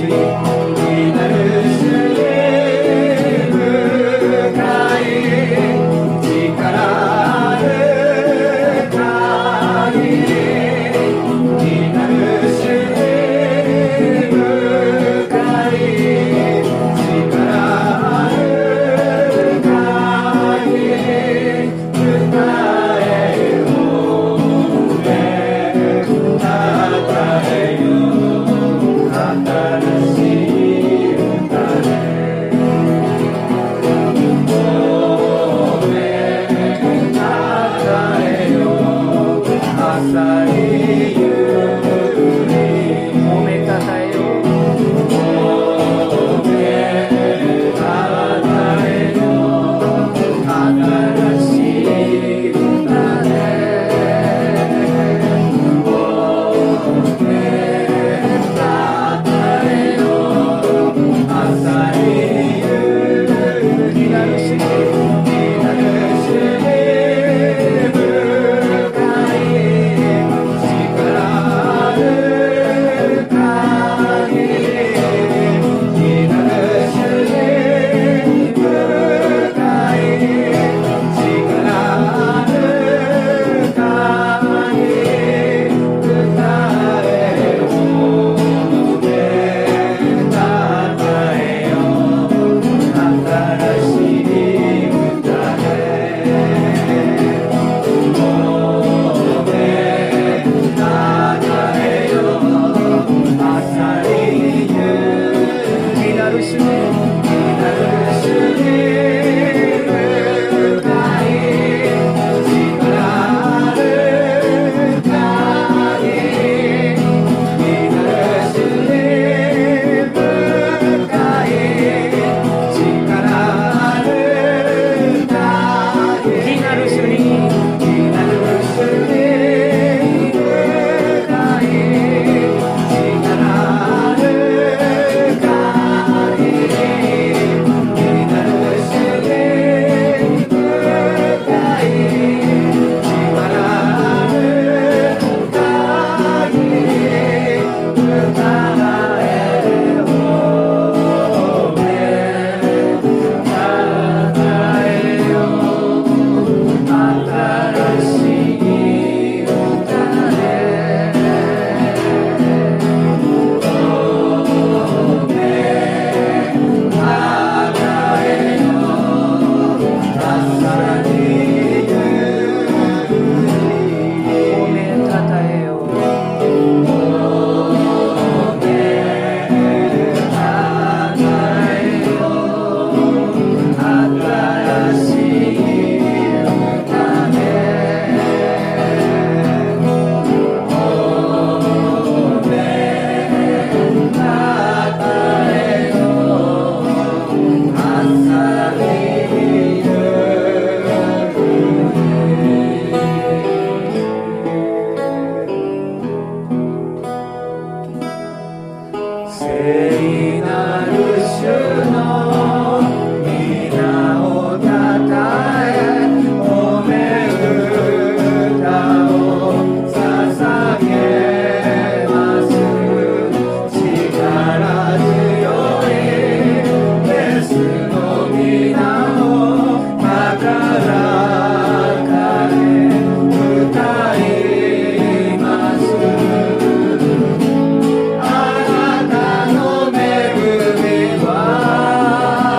「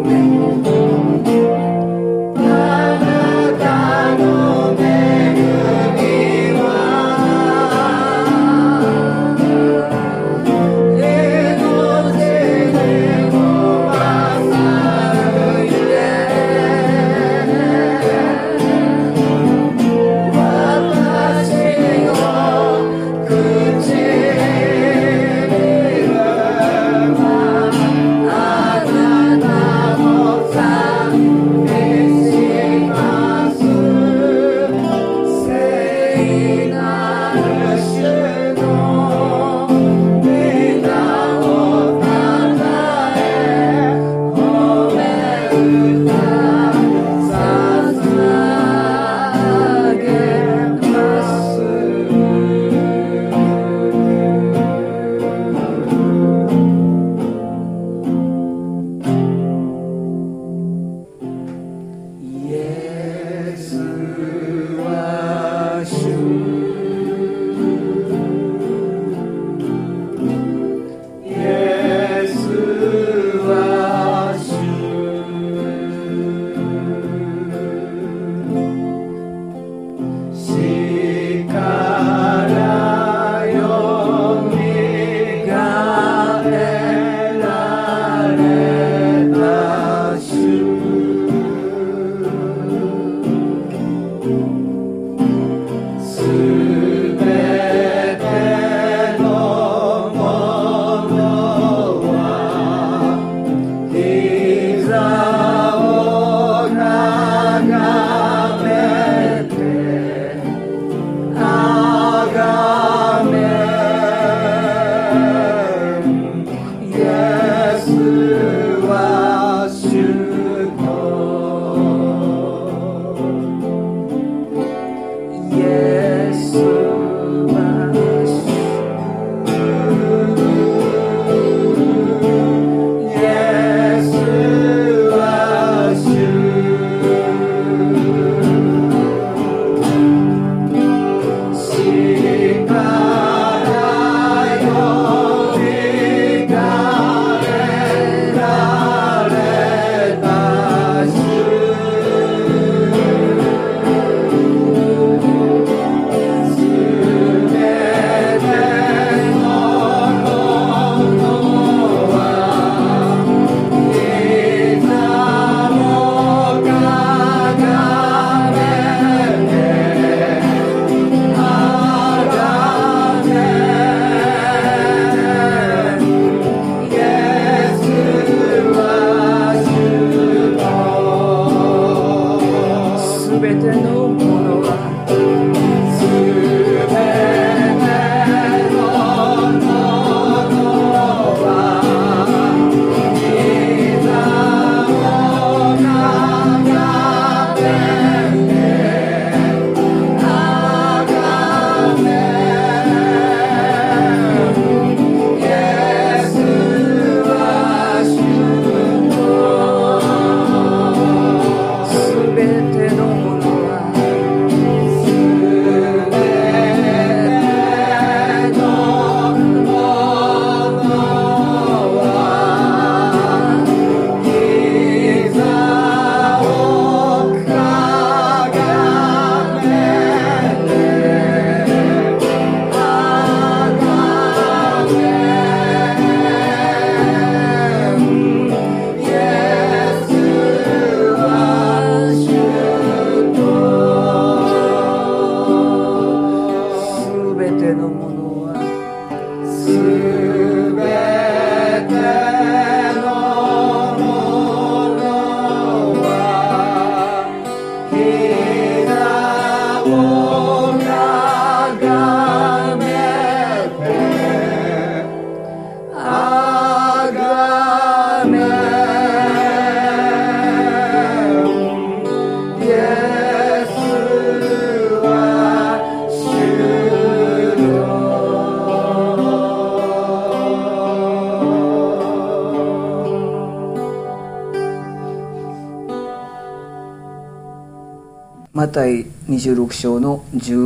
マタイ26章の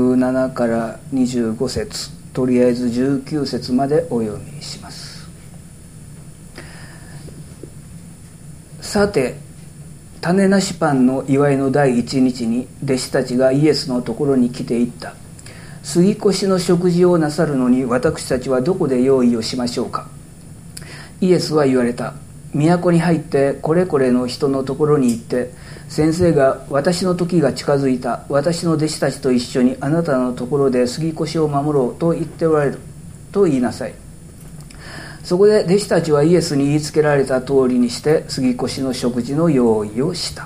17から25節、とりあえず19節までお読みします。 さて種なしパンの祝いの第一日に弟子たちがイエスのところに来ていった。杉越の食事をなさるのに私たちはどこで用意をしましょうか。イエスは言われた。都に入ってこれこれの人のところに行って、先生が私の時が近づいた、私の弟子たちと一緒にあなたのところで杉越を守ろうと言っておられると言いなさい。そこで弟子たちはイエスに言いつけられた通りにして杉越の食事の用意をした。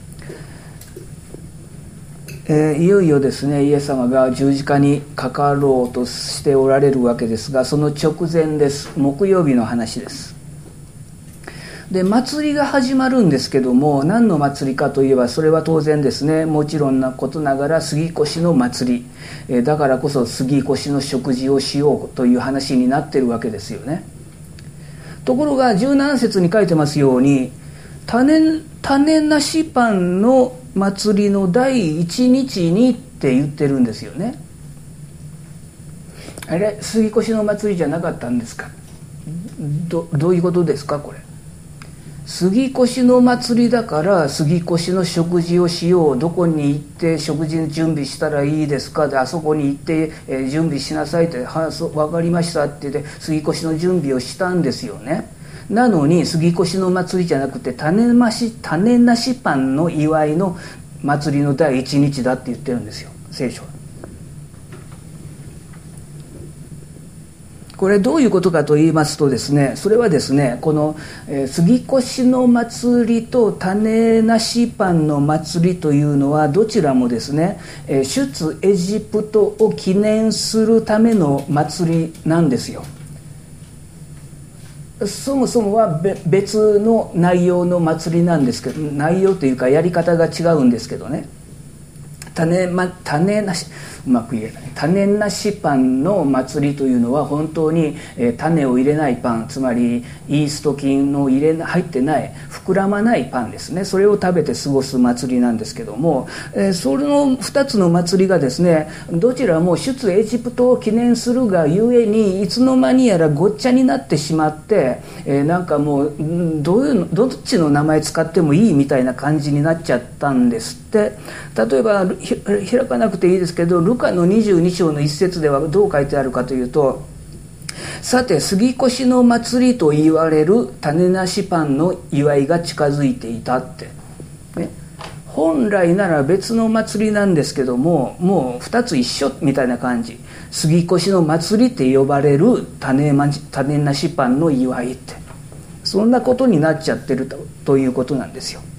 いよいよですね、イエス様が十字架にかかろうとしておられるわけですが、その直前です。木曜日の話です。で、祭りが始まるんですけども、何の祭りかといえば、それは当然ですね、もちろんなことながら杉越の祭り、だからこそ杉越の食事をしようという話になってるわけですよね。ところが17節に書いてますように、種なしパンの祭りの第一日にって言ってるんですよね。あれ、杉越の祭りじゃなかったんですか。どういうことですかこれ。杉越の祭りだから杉越の食事をしよう、どこに行って食事の準備したらいいですかで、あそこに行って、準備しなさいって、分かりましたって言って杉越の準備をしたんですよね。なのに杉越の祭りじゃなくて種なしパンの祝いの祭りの第一日だって言ってるんですよ、聖書は。これどういうことかと言いますとですね、それはですね、この杉越の祭りと種なしパンの祭りというのはどちらもですね、出エジプトを記念するための祭りなんですよ。そもそもは別の内容の祭りなんですけど、内容というかやり方が違うんですけどね、種なしうまく言えない種なしパンの祭りというのは本当に種を入れないパン、つまりイースト菌の入ってない膨らまないパンですね、それを食べて過ごす祭りなんですけども、その2つの祭りがですね、どちらも出エジプトを記念するがゆえにいつの間にやらごっちゃになってしまって、なんかもうどっちの名前使ってもいいみたいな感じになっちゃったんですって。例えば開かなくていいですけど、ルカの22章の一節ではどう書いてあるかというと、さて杉越の祭りと言われる種なしパンの祝いが近づいていたって、ね、本来なら別の祭りなんですけども、もう2つ一緒みたいな感じ、杉越の祭りって呼ばれる種なしパンの祝いって、そんなことになっちゃってるということなんですよ。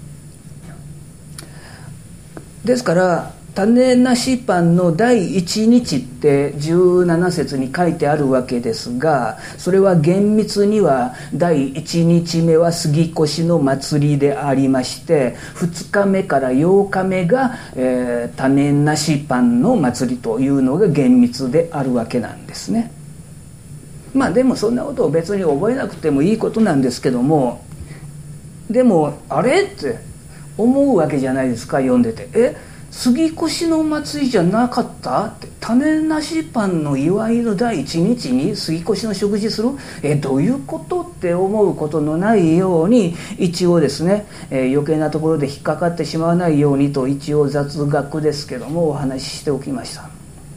ですから種なしパンの第一日って17節に書いてあるわけですが、それは厳密には第一日目は杉越の祭りでありまして、2日目から8日目が、種なしパンの祭りというのが厳密であるわけなんですね。まあでもそんなことを別に覚えなくてもいいことなんですけども、でもあれって思うわけじゃないですか、読んでて。杉越の祭りじゃなかったって、種なしパンの祝いの第一日に杉越の食事する、どういうことって思うことのないように、一応ですね、余計なところで引っかかってしまわないようにと、一応雑学ですけどもお話ししておきました。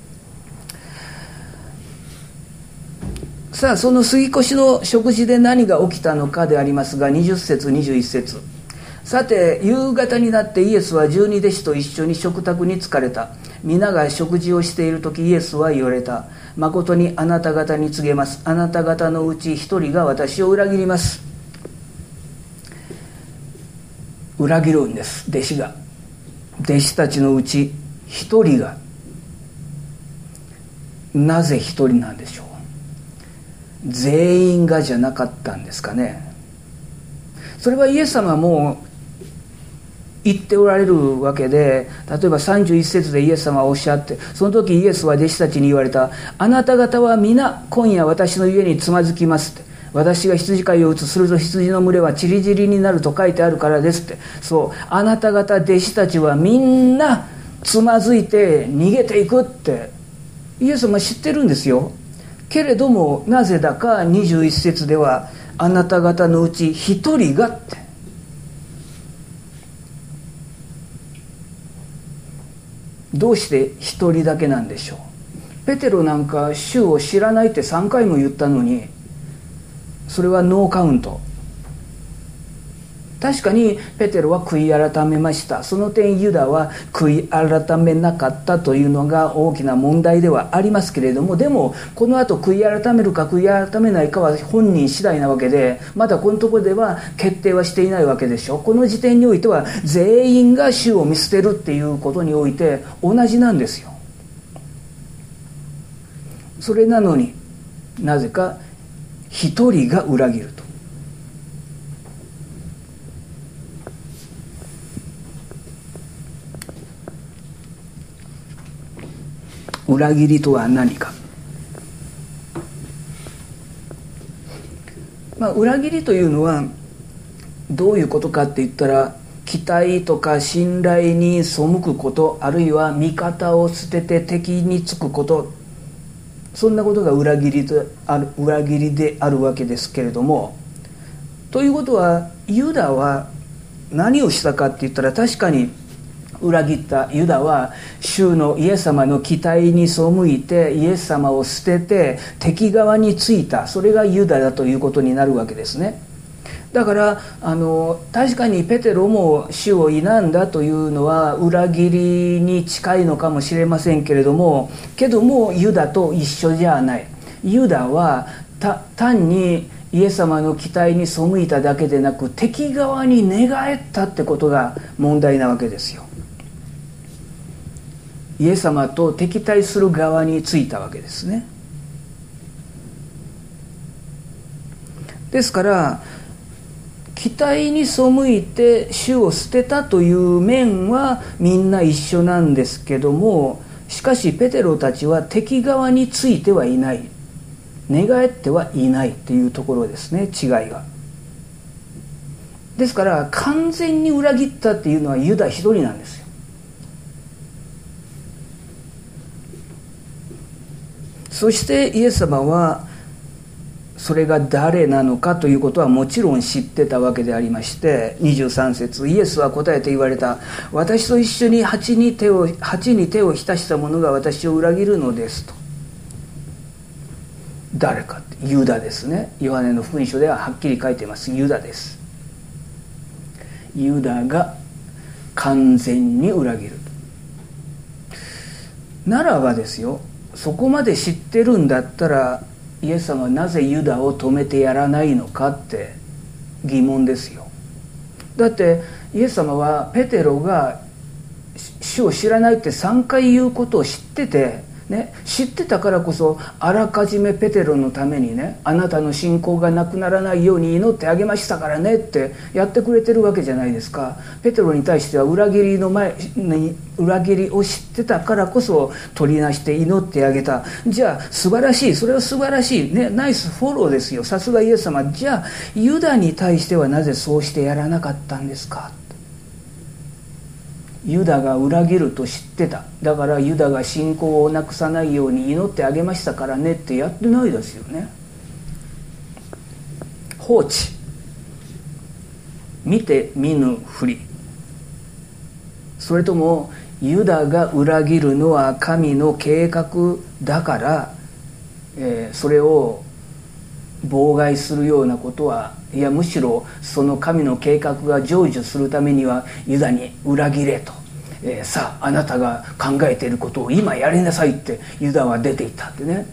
さあ、その杉越の食事で何が起きたのかでありますが、20節21節、さて夕方になってイエスは12弟子と一緒に食卓に疲れた。皆が食事をしている時、イエスは言われた。誠にあなた方に告げます。あなた方のうち一人が私を裏切ります。裏切るんです、弟子が。弟子たちのうち一人が。なぜ一人なんでしょう。全員がじゃなかったんですかね。それはイエス様も言っておられるわけで、例えば31節でイエス様はおっしゃって、その時イエスは弟子たちに言われた。あなた方は皆今夜私の家につまずきますって。私が羊飼いを打つ、すると羊の群れはちりぢりになると書いてあるからですって。そう、あなた方弟子たちはみんなつまずいて逃げていくってイエス様は知ってるんですよ。けれどもなぜだか21節ではあなた方のうち一人がってどうして一人だけなんでしょう。ペテロなんか主を知らないって3回も言ったのに、それはノーカウント。確かにペテロは悔い改めました。その点ユダは悔い改めなかったというのが大きな問題ではありますけれども、でもこの後悔い改めるか悔い改めないかは本人次第なわけで、まだこのところでは決定はしていないわけでしょ。この時点においては全員が主を見捨てるっていうことにおいて同じなんですよ。それなのになぜか一人が裏切ると。裏切りとは何か。裏切りというのはどういうことかって言ったら、期待とか信頼に背くこと、あるいは味方を捨てて敵につくこと、そんなことが裏切りであるわけですけれども、ということはユダは何をしたかって言ったら、確かに裏切ったユダは主のイエス様の期待に背いてイエス様を捨てて敵側についた、それがユダだということになるわけですね。だから確かにペテロも主を否んだというのは裏切りに近いのかもしれませんけれども、けどもユダと一緒じゃない。ユダは単にイエス様の期待に背いただけでなく、敵側に寝返ったってことが問題なわけですよ。イエス様と敵対する側についたわけですね。ですから期待に背いて主を捨てたという面はみんな一緒なんですけども、しかしペテロたちは敵側についてはいない、寝返ってはいないというところですね、違いが。ですから完全に裏切ったっていうのはユダ一人なんですよ。そしてイエス様はそれが誰なのかということはもちろん知ってたわけでありまして、23節、イエスは答えて言われた。私と一緒に鉢に手を浸した者が私を裏切るのですと。誰かって、ユダですね。ヨハネの福音書でははっきり書いています。ユダです。ユダが完全に裏切るならばですよ、そこまで知ってるんだったらイエス様はなぜユダを止めてやらないのかって疑問ですよ。だってイエス様はペテロが主を知らないって3回言うことを知っててね、知ってたからこそあらかじめペテロのためにね、あなたの信仰がなくならないように祈ってあげましたからねってやってくれてるわけじゃないですか。ペテロに対しては裏切りを知ってたからこそ取りなして祈ってあげた。じゃあ素晴らしい、それは素晴らしいね、ナイスフォローですよ。さすがイエス様。じゃあユダに対してはなぜそうしてやらなかったんですか。ユダが裏切ると知ってた。だからユダが信仰をなくさないように祈ってあげましたからねってやってないですよね。放置、見て見ぬふり。それともユダが裏切るのは神の計画だから、それを妨害するようなことは、いやむしろその神の計画が成就するためにはユダに裏切れと、さああなたが考えていることを今やりなさいってユダは出ていったってね。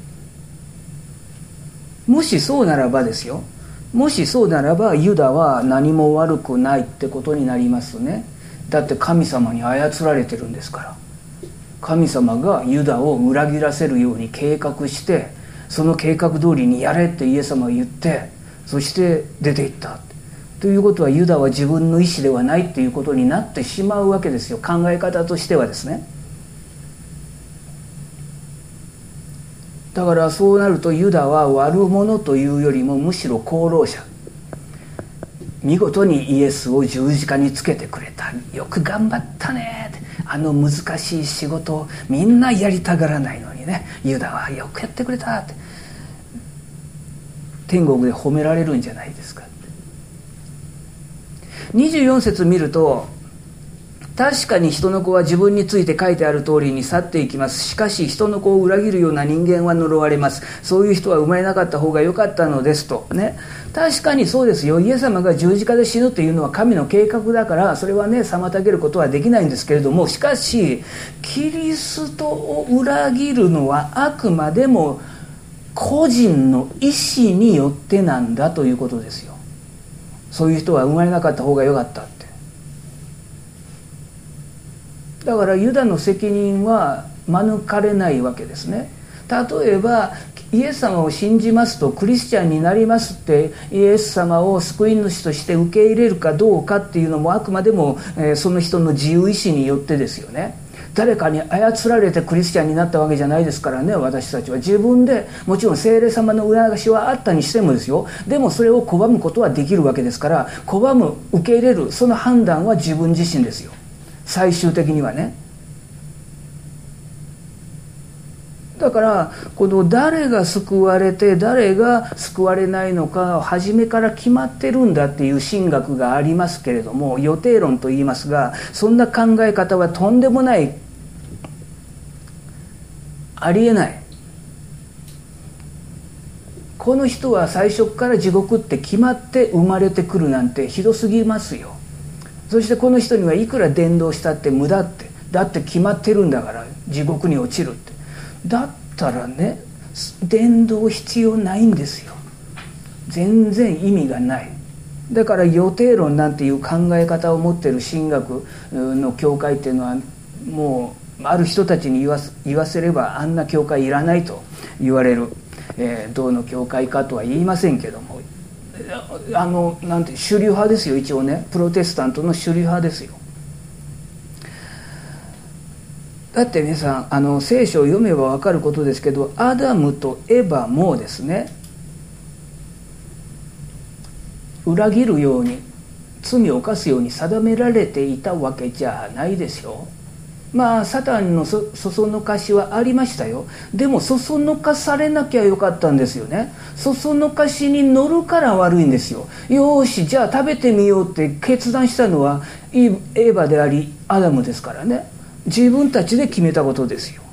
もしそうならばですよ、もしそうならばユダは何も悪くないってことになりますね。だって神様に操られてるんですから。神様がユダを裏切らせるように計画して、その計画通りにやれってイエス様は言って、そして出ていったということは、ユダは自分の意思ではないっていうことになってしまうわけですよ、考え方としてはですね。だからそうなるとユダは悪者というよりもむしろ功労者。見事にイエスを十字架につけてくれた、よく頑張ったね、あの難しい仕事をみんなやりたがらないのにね、ユダはよくやってくれたって天国で褒められるんじゃないですかって。24節見ると、 確かに人の子は自分について書いてある通りに去っていきます。しかし人の子を裏切るような人間は呪われます。そういう人は生まれなかった方が良かったのですとね。確かにそうですよ。イエス様が十字架で死ぬというのは神の計画だから、それはね妨げることはできないんですけれども、しかしキリストを裏切るのはあくまでも個人の意思によってなんだということですよ。そういう人は生まれなかった方が良かったって。だからユダの責任は免れないわけですね。例えばイエス様を信じますとクリスチャンになりますってイエス様を救い主として受け入れるかどうかっていうのもあくまでもその人の自由意志によってですよね。誰かに操られてクリスチャンになったわけじゃないですからね。私たちは自分で、もちろん聖霊様の促しはあったにしてもですよ、でもそれを拒むことはできるわけですから、拒む受け入れるその判断は自分自身ですよ、最終的にはね。だからこの誰が救われて誰が救われないのか初めから決まってるんだっていう神学がありますけれども、予定論と言いますが、そんな考え方はとんでもない、ありえない。この人は最初から地獄って決まって生まれてくるなんてひどすぎますよ。そしてこの人にはいくら伝道したって無駄って、だって決まってるんだから地獄に落ちるって。だったらね、伝道必要ないんですよ。全然意味がない。だから予定論なんていう考え方を持っている神学の教会っていうのはもうある人たちに言わせればあんな教会いらないと言われる、どの教会かとは言いませんけども、なんて主流派ですよ。一応ねプロテスタントの主流派ですよ。だって皆さん聖書を読めば分かることですけど、アダムとエバもですね、裏切るように罪を犯すように定められていたわけじゃないですよ。まあサタンのそそのかしはありましたよ。でもそそのかされなきゃよかったんですよね。そそのかしに乗るから悪いんですよ。よしじゃあ食べてみようって決断したのはエヴァでありアダムですからね。自分たちで決めたことですよ。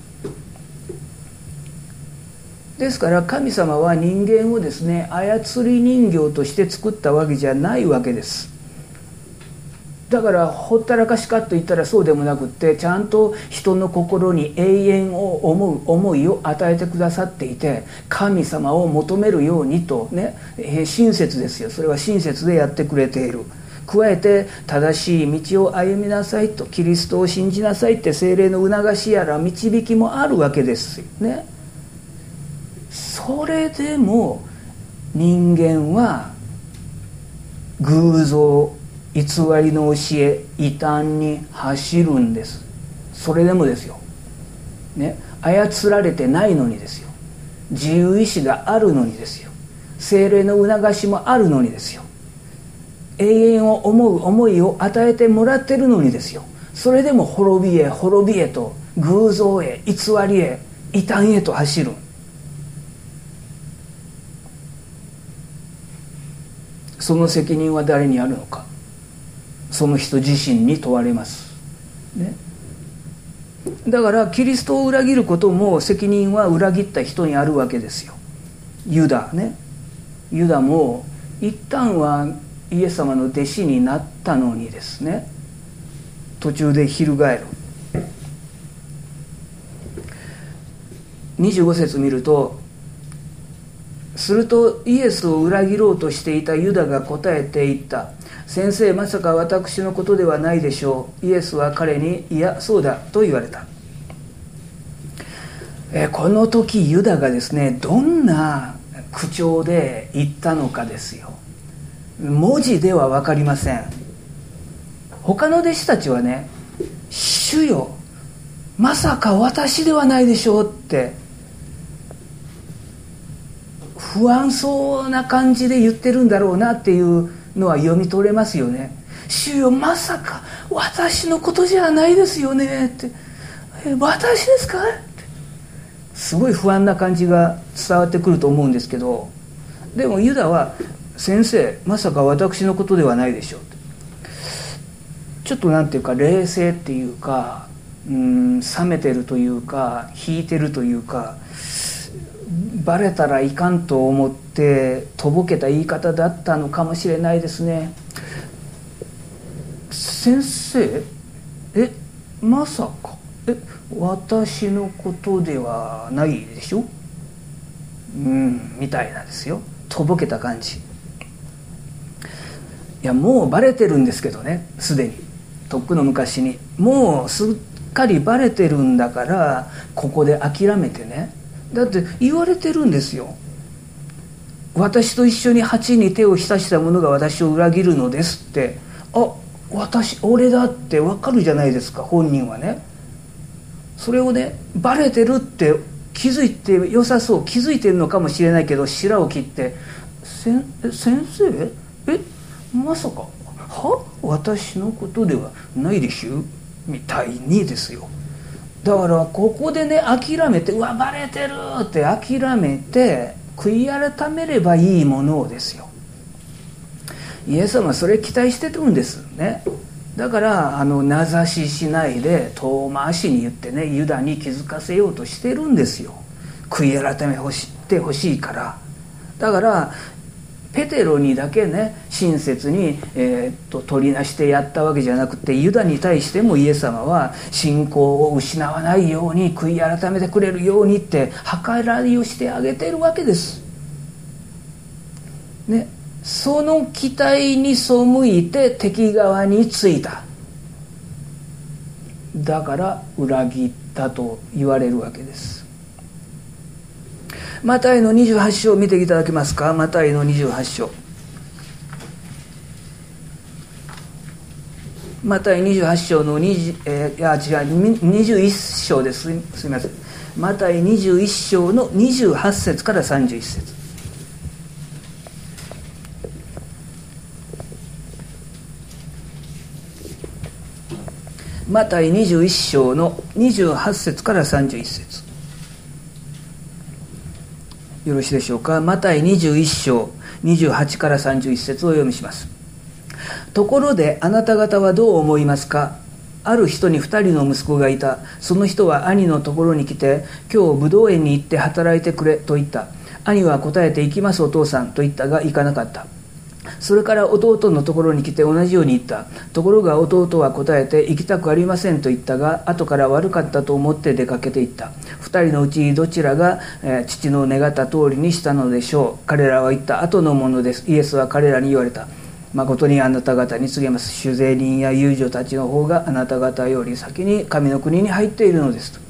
ですから神様は人間をですね操り人形として作ったわけじゃないわけです。だからほったらかしかと言ったらそうでもなくって、ちゃんと人の心に永遠を思う思いを与えてくださっていて、神様を求めるようにとね、親切ですよ。それは親切でやってくれている。加えて正しい道を歩みなさいと、キリストを信じなさいって聖霊の促しやら導きもあるわけですよね。それでも人間は偶像、偽りの教え、異端に走るんです。それでもですよ、ね、操られてないのにですよ。自由意志があるのにですよ。聖霊の促しもあるのにですよ。永遠を思う思いを与えてもらってるのにですよ。それでも滅びへ滅びへと、偶像へ偽りへ異端へと走る。その責任は誰にあるのか、その人自身に問われます、ね、だからキリストを裏切ることも責任は裏切った人にあるわけですよ。ユダね、ユダも一旦はイエス様の弟子になったのにですね、途中で翻る。25節見ると、するとイエスを裏切ろうとしていたユダが答えて言った。先生、まさか私のことではないでしょう。イエスは彼に、いやそうだと言われた。この時ユダがですね、どんな口調で言ったのかですよ。文字では分かりません。他の弟子たちはね、主よ、まさか私ではないでしょうって不安そうな感じで言ってるんだろうなっていうのは読み取れますよね。主よ、まさか私のことじゃないですよねって、私ですかってすごい不安な感じが伝わってくると思うんですけど、でもユダは、先生、まさか私のことではないでしょうって。 ちょっとなんていうか冷静っていうか、冷めてるというか引いてるというか、バレたらいかんと思ってとぼけた言い方だったのかもしれないですね。先生、まさか私のことではないでしょ、みたいなんですよ。とぼけた感じ。いやもうバレてるんですけどね、すでにとっくの昔にもうすっかりバレてるんだから、ここで諦めてね。だって言われてるんですよ。私と一緒に鉢に手を浸した者が私を裏切るのですって。俺だって分かるじゃないですか、本人はね。それをね、バレてるって気づいて良さそう、気づいてるのかもしれないけど、白を切って先生まさか私のことではないでしょみたいにですよ。だからここでね諦めて、バレてるって諦めて悔い改めればいいものをですよ。イエス様はそれ期待してるんですね。だから名指ししないで遠回しに言ってね、ユダに気づかせようとしてるんですよ。悔い改めてほしいから。だからペテロにだけね親切に、取りなしてやったわけじゃなくて、ユダに対してもイエス様は信仰を失わないように、悔い改めてくれるようにって計らいをしてあげているわけですね。その期待に背いて敵側についた。だから裏切ったと言われるわけです。マタイの28章を見ていただけますか。マタイの28章、マタイ28章の21章です。すみません。マタイ21章の28節から31節。マタイ21章の28節から31節。よろしいでしょうか。マタイ21章28から31節をお読みします。ところであなた方はどう思いますか。ある人に2人の息子がいた。その人は兄のところに来て、今日ぶどう園に行って働いてくれと言った。兄は答えて、行きますお父さんと言ったが行かなかった。それから弟のところに来て同じように言った。ところが弟は答えて、行きたくありませんと言ったが、後から悪かったと思って出かけていった。二人のうちどちらが、父の願った通りにしたのでしょう。彼らは言った。後のものです。イエスは彼らに言われた。誠にあなた方に告げます。主税人や遊女たちの方があなた方より先に神の国に入っているのですと。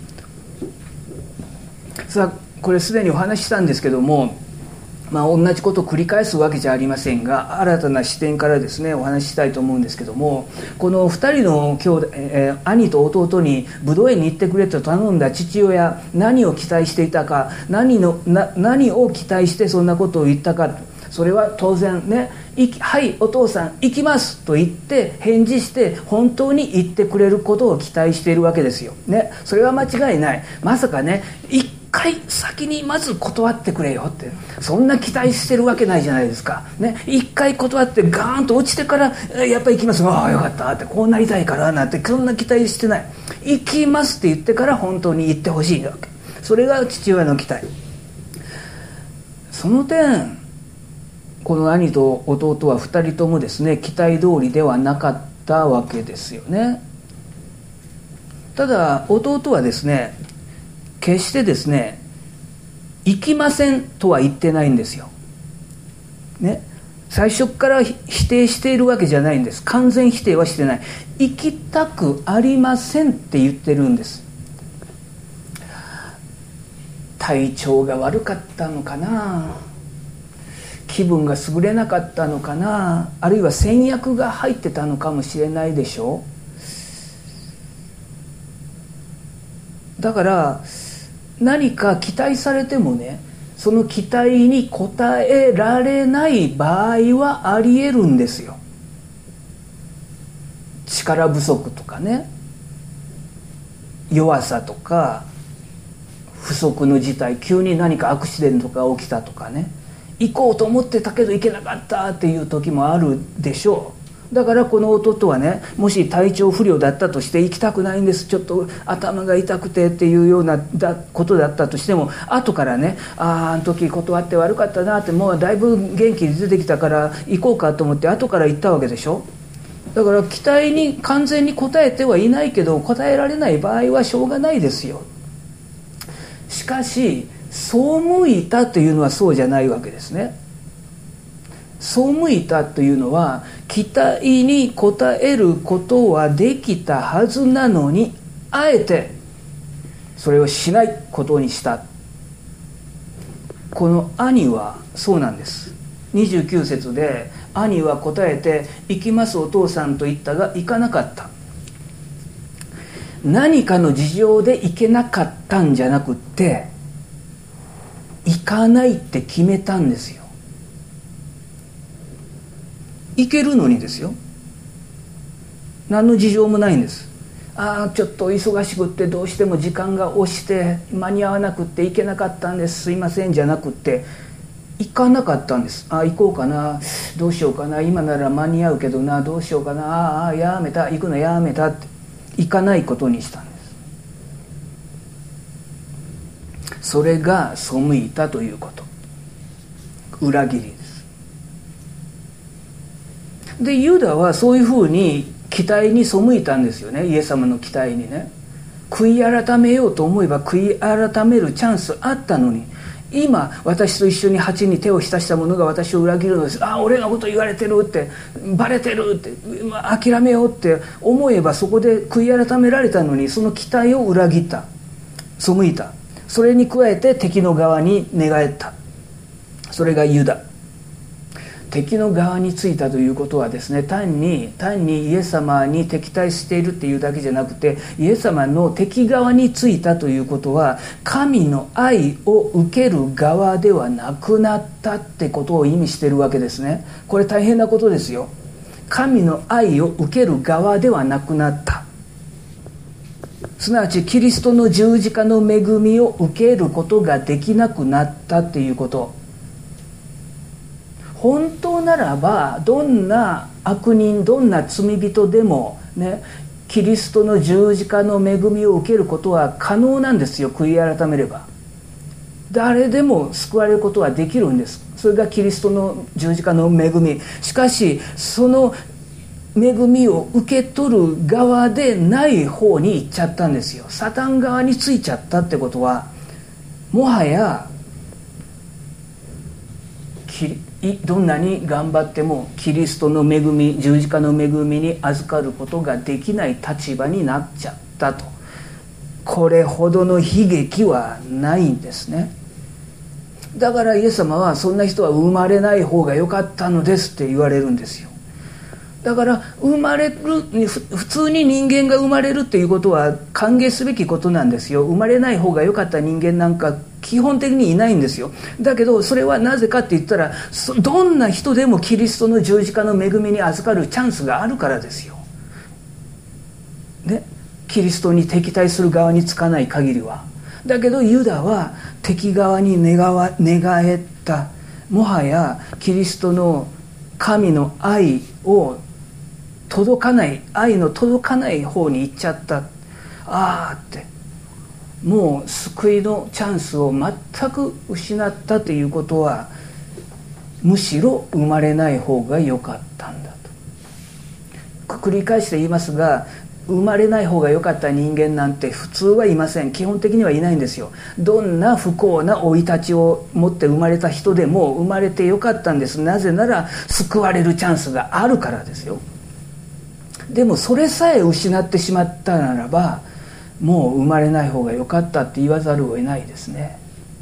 さあこれすでにお話ししたんですけども、同じことを繰り返すわけじゃありませんが、新たな視点からですねお話ししたいと思うんですけども、この2人の兄弟、兄と弟にブドウ園に行ってくれと頼んだ父親、何を期待していたか、何を期待してそんなことを言ったか。それは当然ね、はいお父さん行きますと言って返事して本当に言ってくれることを期待しているわけですよ、ね、それは間違いない。まさかね一回先にまず断ってくれよって、そんな期待してるわけないじゃないですか、ね、一回断ってガーンと落ちてからやっぱり行きます、ああよかったって、こうなりたいからなんてそんな期待してない。行きますって言ってから本当に行ってほしいわけ。それが父親の期待。その点この兄と弟は2人ともですね期待通りではなかったわけですよね。ただ弟はですね決してですね行きませんとは言ってないんですよ、ね、最初から否定しているわけじゃないんです。完全否定はしてない。行きたくありませんって言ってるんです。体調が悪かったのかな、気分が優れなかったのかな、あるいは戦略が入ってたのかもしれないでしょう。だから何か期待されてもね、その期待に応えられない場合はありえるんですよ。力不足とかね、弱さとか不測の事態、急に何かアクシデントが起きたとかね、行こうと思ってたけど行けなかったっていう時もあるでしょだからこの弟はね、もし体調不良だったとして行きたくないんです、ちょっと頭が痛くてっていうようなことだったとしても、後からね、あの時断って悪かったなって、もうだいぶ元気に出てきたから行こうかと思って後から行ったわけでしょ。だから期待に完全に応えてはいないけど、応えられない場合はしょうがないですよ。しかし背いたというのはそうじゃないわけですね。背いたというのは、期待に応えることはできたはずなのに、あえてそれをしないことにした。この兄はそうなんです。29節で、兄は答えて、行きますお父さんと言ったが行かなかった。何かの事情で行けなかったんじゃなくって、行かないって決めたんですよ。行けるのにですよ。何の事情もないんです。ちょっと忙しくってどうしても時間が押して間に合わなくって行けなかったんです、すいませんじゃなくって、行かなかったんです。行こうかな、どうしようかな、今なら間に合うけどな、どうしようかな、やめた、行くのやめたって、行かないことにしたんです。それが背いたということ、裏切りです。でユダはそういうふうに期待に背いたんですよね。イエス様の期待にね、悔い改めようと思えば悔い改めるチャンスあったのに、今私と一緒に鉢に手を浸した者が私を裏切るのです、俺のこと言われてるって、バレてるって、諦めようって思えばそこで悔い改められたのに、その期待を裏切った、背いた。それに加えて敵の側に寝返った。それがユダ。敵の側についたということはですね、単にイエス様に敵対しているっていうだけじゃなくて、イエス様の敵側についたということは、神の愛を受ける側ではなくなったってことを意味しているわけですね。これ大変なことですよ。神の愛を受ける側ではなくなった、すなわちキリストの十字架の恵みを受けることができなくなったっていうこと。本当ならばどんな悪人、どんな罪人でもね、キリストの十字架の恵みを受けることは可能なんですよ。悔い改めれば誰でも救われることはできるんです。それがキリストの十字架の恵み。しかしその恵みを受け取る側でない方に行っちゃったんですよ。サタン側についちゃったってことは、もはやどんなに頑張ってもキリストの恵み、十字架の恵みに預かることができない立場になっちゃったと。これほどの悲劇はないんですね。だからイエス様は、そんな人は生まれない方が良かったのですって言われるんですよ。だから生まれる、普通に人間が生まれるっていうことは歓迎すべきことなんですよ。生まれない方が良かった人間なんか基本的にいないんですよ。だけどそれはなぜかって言ったら、どんな人でもキリストの十字架の恵みに預かるチャンスがあるからですよ、ね、キリストに敵対する側につかない限りは。だけどユダは敵側に寝返った。もはやキリストの神の愛を届かない、愛の届かない方に行っちゃった。って、もう救いのチャンスを全く失ったということは、むしろ生まれない方が良かったんだと。繰り返して言いますが、生まれない方が良かった人間なんて普通はいません。基本的にはいないんですよ。どんな不幸な生い立ちを持って生まれた人でも生まれて良かったんです。なぜなら救われるチャンスがあるからですよ。でもそれさえ失ってしまったならば、もう生まれない方が良かったって言わざるを得ないですね。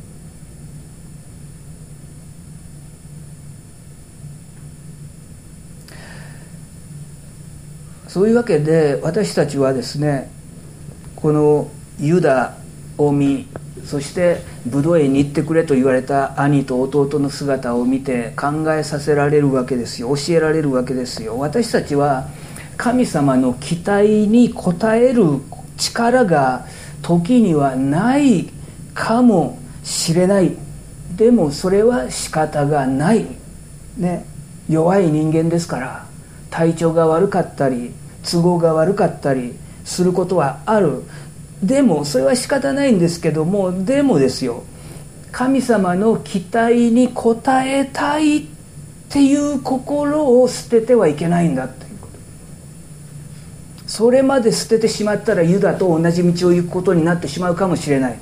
そういうわけで私たちはですね、このユダを見、そしてブドウ園に行ってくれと言われた兄と弟の姿を見て考えさせられるわけですよ。教えられるわけですよ。私たちは神様の期待に応える力が時にはないかもしれない。でもそれは仕方がない、ね、弱い人間ですから、 体調が悪かったり都合が悪かったりすることはある。でもそれは仕方ないんですけども、でもですよ、神様の期待に応えたいっていう心を捨ててはいけないんだっていうこと。それまで捨ててしまったらユダと同じ道を行くことになってしまうかもしれない。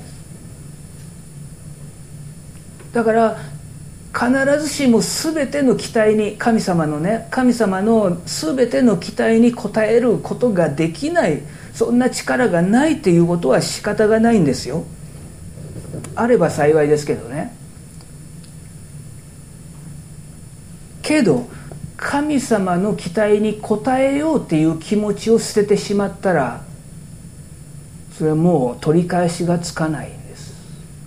だから必ずしも全ての期待に、神様の全ての期待に応えることができない、そんな力がないっていうことは仕方がないんですよ。あれば幸いですけどね。けど神様の期待に応えようっていう気持ちを捨ててしまったら、それはもう取り返しがつかないんです。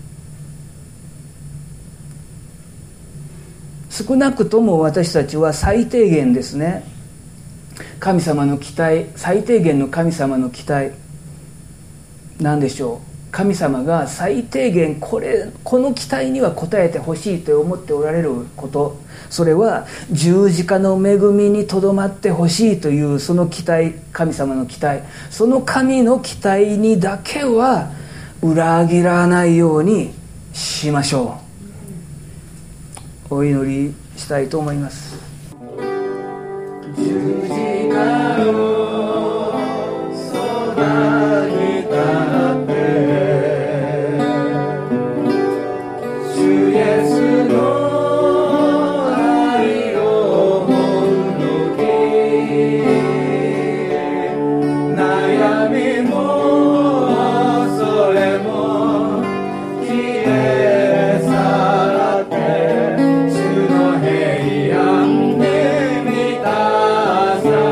少なくとも私たちは最低限ですね、神様の期待、最低限の神様の期待なんでしょう。神様が最低限この期待には応えてほしいと思っておられること、それは十字架の恵みにとどまってほしいというその期待、神様の期待、その神の期待にだけは裏切らないようにしましょう。お祈りしたいと思います。十字架のそばに立って主イエスの愛をもき、悩みもそれも消え去って主の平安で満たさ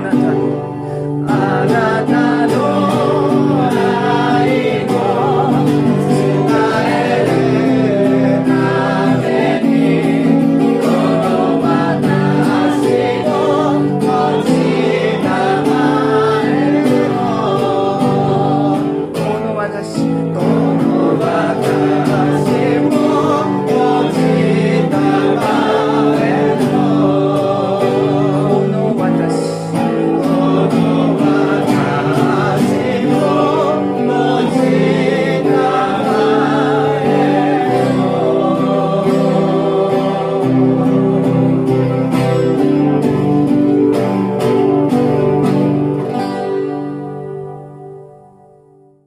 あなた